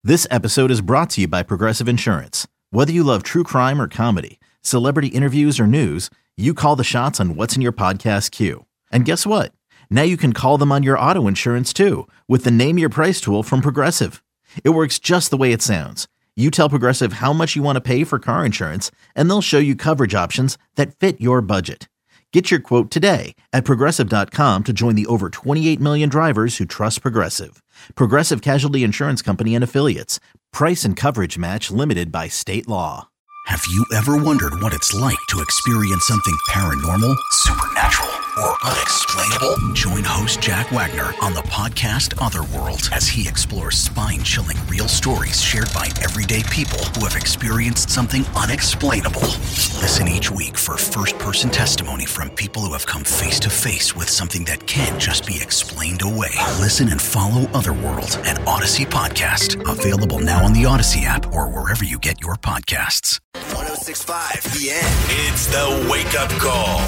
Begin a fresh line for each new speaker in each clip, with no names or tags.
This episode is brought to you by Progressive Insurance. Whether you love true crime or comedy, celebrity interviews or news, you call the shots on what's in your podcast queue. And guess what? Now you can call them on your auto insurance too with the Name Your Price tool from Progressive. It works just the way it sounds. You tell Progressive how much you want to pay for car insurance, and they'll show you coverage options that fit your budget. Get your quote today at Progressive.com to join the over 28 million drivers who trust Progressive. Progressive Casualty Insurance Company and Affiliates. Price and coverage match limited by state law.
Have you ever wondered what it's like to experience something paranormal, supernatural, or unexplainable? Join host Jack Wagner on the podcast Otherworld as he explores spine-chilling real stories shared by everyday people who have experienced something unexplainable. Listen each week for first-person testimony from people who have come face-to-face with something that can't just be explained away. Listen and follow Otherworld, an Odyssey podcast. Available now on the Odyssey app or wherever you get your podcasts.
106.5 The End. It's the wake-up call.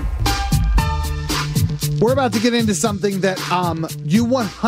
We're about to get into something that you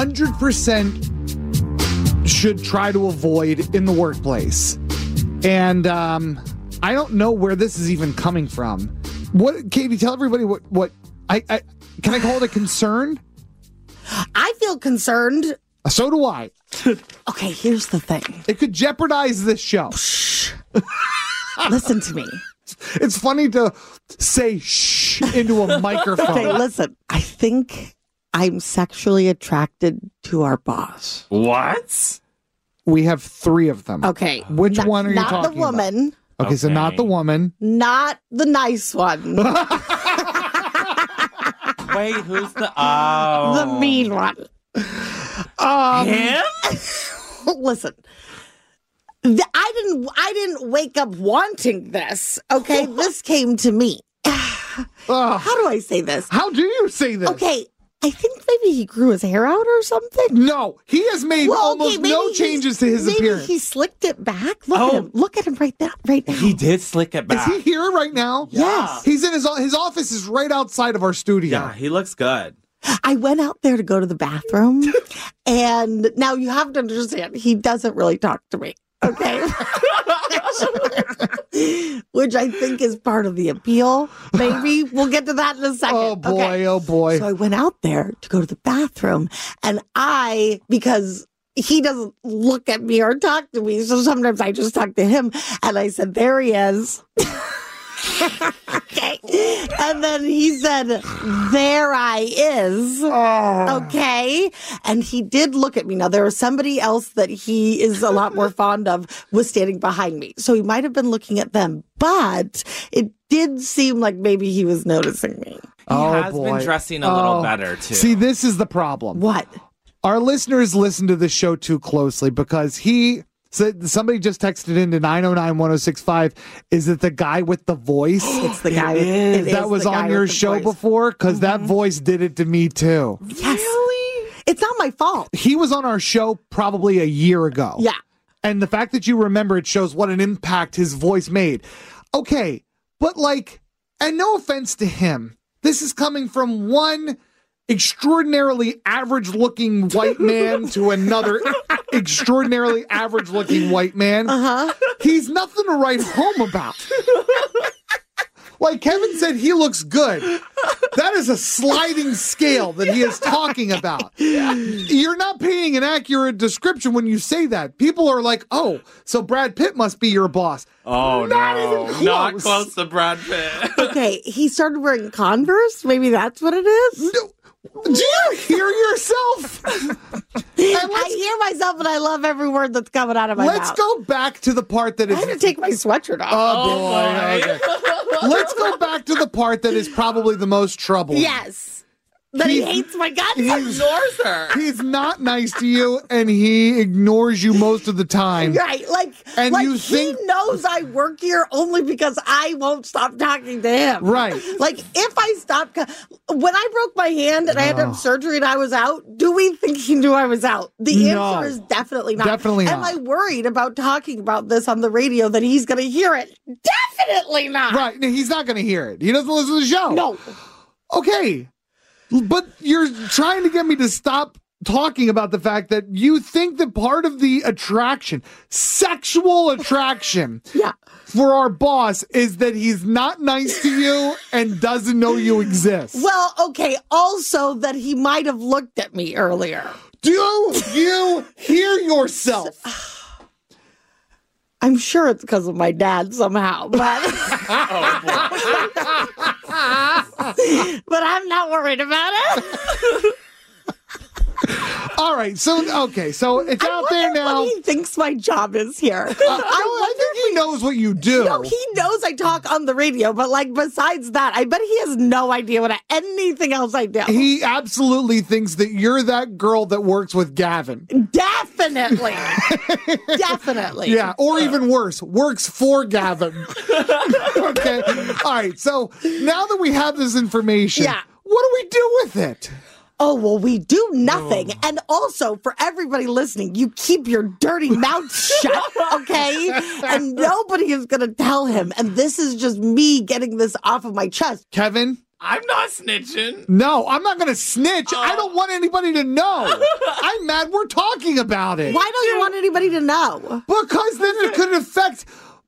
100% should try to avoid in the workplace. And I don't know where this is even coming from. What, Katie, tell everybody what I can I call it a concern?
I feel concerned.
So do I.
Okay, here's the thing.
It could jeopardize this show.
Listen to me.
It's funny to say shh into a microphone.
Okay, listen. I think I'm sexually attracted to our boss.
What?
We have 3 of them.
Okay.
Which one are you talking about?
Not the woman.
Okay, so not the woman.
Not the nice one.
Wait, who's the... Oh.
The mean one.
Him?
Listen. I didn't wake up wanting this. Okay, this came to me. How do I say this?
How do you say this?
Okay, I think maybe he grew his hair out or something.
No, he has made almost no changes to his appearance.
Maybe he slicked it back. Look at him. Look at him right now.
He did slick it back.
Is he here right now?
Yes.
He's in his office is right outside of our studio.
Yeah, he looks good.
I went out there to go to the bathroom, and now you have to understand, he doesn't really talk to me. Okay. Which I think is part of the appeal. Maybe we'll get to that in a second.
Oh boy,
okay.
Oh boy.
So I went out there to go to the bathroom, and because he doesn't look at me or talk to me, so sometimes I just talk to him, and I said, there he is. Okay. And then he said, there I is.
Oh.
Okay. And he did look at me. Now, there was somebody else that he is a lot more fond of was standing behind me. So he might have been looking at them, but it did seem like maybe he was noticing me.
He has been dressing a little better, too.
See, this is the problem.
What?
Our listeners listen to the show too closely because somebody just texted into 909-1065. Is it the guy with the voice?
It's the guy
that was on your show before? Because that voice did it to me too.
Yes. Really? It's not my fault.
He was on our show probably a year ago.
Yeah.
And the fact that you remember it shows what an impact his voice made. Okay, but and no offense to him, this is coming from one extraordinarily average-looking white man to another extraordinarily average-looking white man. He's nothing to write home about. Like Kevin said, he looks good. That is a sliding scale that he is talking about. You're not painting an accurate description when you say that. People are like, oh, so Brad Pitt must be your boss.
Oh,
not even close.
Not close to Brad Pitt.
Okay, he started wearing Converse. Maybe that's what it is.
No. Do you hear yourself?
I hear myself, and I love every word that's coming out of my mouth.
Let's go back to the part that is...
I had to take my sweatshirt off.
Oh, boy. Okay. Let's go back to the part that is probably the most troubling.
Yes. That he hates my guts.
He ignores her.
He's not nice to you, and he ignores you most of the time.
Right.
And
like
you think...
he knows I work here only because I won't stop talking to him.
Right.
Like, if I stopped... When I broke my hand and I had to have surgery and I was out, do we think he knew I was out? The answer is definitely not.
Definitely not.
Am I worried about talking about this on the radio that he's going to hear it? Definitely not.
Right. No, he's not going to hear it. He doesn't listen to the show.
No.
Okay. But you're trying to get me to stop talking about the fact that you think that part of the attraction, sexual attraction, for our boss is that he's not nice to you and doesn't know you exist.
Well, okay. Also, that he might have looked at me earlier.
Do you hear yourself?
I'm sure it's because of my dad somehow, but but I'm not worried about it.
All right, so it's out there now.
What he thinks my job is here.
I think he knows what you do.
No, he knows I talk on the radio, but like besides that, I bet he has no idea what anything else I do.
He absolutely thinks that you're that girl that works with Gavin.
Definitely. Definitely.
Yeah, or even worse, works for Gavin. Okay. All right, so now that we have this information, what do we do with it?
Oh, well, we do nothing. And also, for everybody listening, you keep your dirty mouth shut, okay? And nobody is going to tell him. And this is just me getting this off of my chest.
Kevin?
I'm not snitching.
No, I'm not going to snitch. I don't want anybody to know. I'm mad we're talking about it.
Why don't you want anybody to know?
Because then it could affect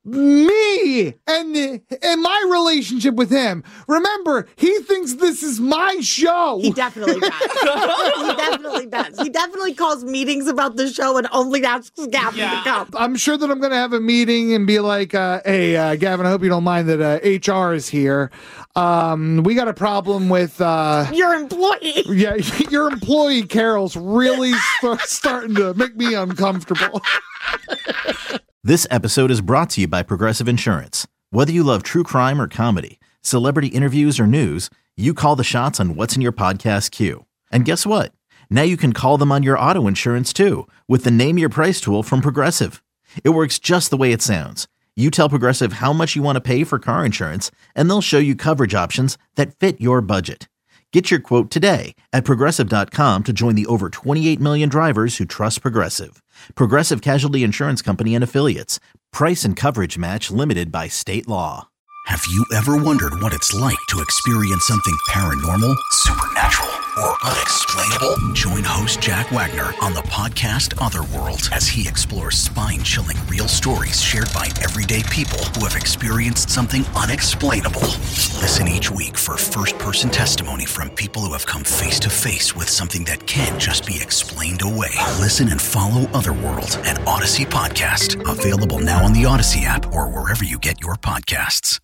me and my relationship with him. Remember, he thinks this is my show.
He definitely does. He definitely does. He definitely calls meetings about the show and only asks Gavin to come.
I'm sure that I'm going to have a meeting and be like, hey, Gavin, I hope you don't mind that HR is here. We got a problem with
your employee.
Yeah, your employee Carol's really starting to make me uncomfortable.
This episode is brought to you by Progressive Insurance. Whether you love true crime or comedy, celebrity interviews or news, you call the shots on what's in your podcast queue. And guess what? Now you can call them on your auto insurance too with the Name Your Price tool from Progressive. It works just the way it sounds. You tell Progressive how much you want to pay for car insurance, and they'll show you coverage options that fit your budget. Get your quote today at Progressive.com to join the over 28 million drivers who trust Progressive. Progressive Casualty Insurance Company and Affiliates. Price and coverage match limited by state law.
Have you ever wondered what it's like to experience something paranormal, supernatural, or unexplainable? Join host Jack Wagner on the podcast Otherworld as he explores spine-chilling real stories shared by everyday people who have experienced something unexplainable. Listen each week for first-person testimony from people who have come face-to-face with something that can't just be explained away. Listen and follow Otherworld, an Odyssey podcast. Available now on the Odyssey app or wherever you get your podcasts.